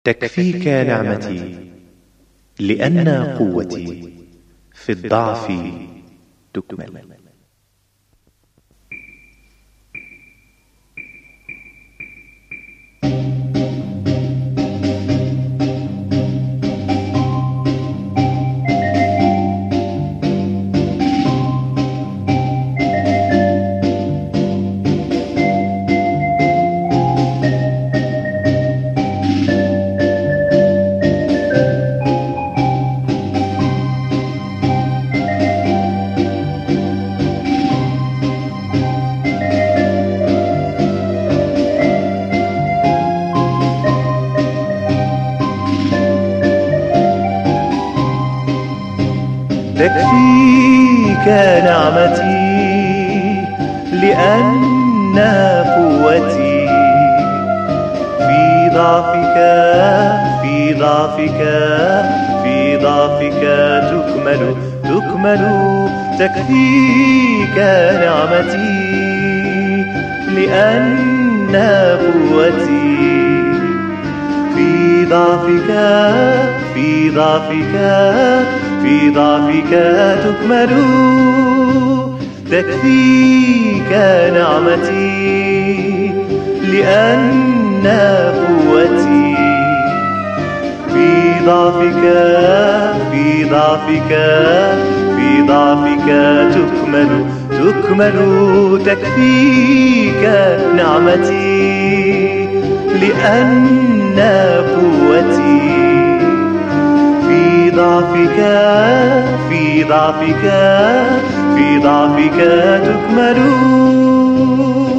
تكفيك نعمتي لأن قوتي في الضعف تكمل. تكفيك نعمتي لأنها قوتي في ضعفك في ضعفك في ضعفك تكمل. تكفيك نعمتي لأنها قوتي في ضعفك في ضعفك في ضعفك تكمل. تكفيك نعمتي لأنها قوتي في ضعفك في ضعفك في ضعفك تكمل. تكفيك نعمتي لأنها قوتي في ضعفك في ضعفك في ضعفك تكمل.